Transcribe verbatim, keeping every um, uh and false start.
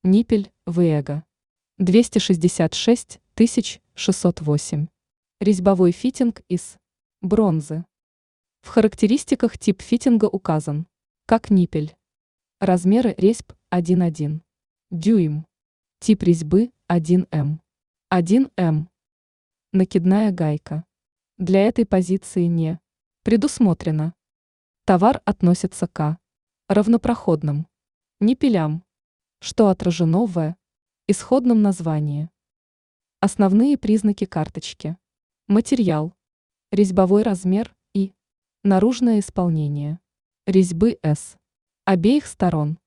Ниппель Вега. двести шестьдесят шесть тысяч шестьсот восемь. Резьбовой фитинг из бронзы. В характеристиках тип фитинга указан как ниппель. Размеры резьб один и один дюйм. Тип резьбы один эм. один эм. Накидная гайка. Для этой позиции не предусмотрено. Товар относится к равнопроходным ниппелям, что отражено в исходном названии. Основные признаки карточки. Материал. Резьбовой размер и наружное исполнение резьбы с обеих сторон.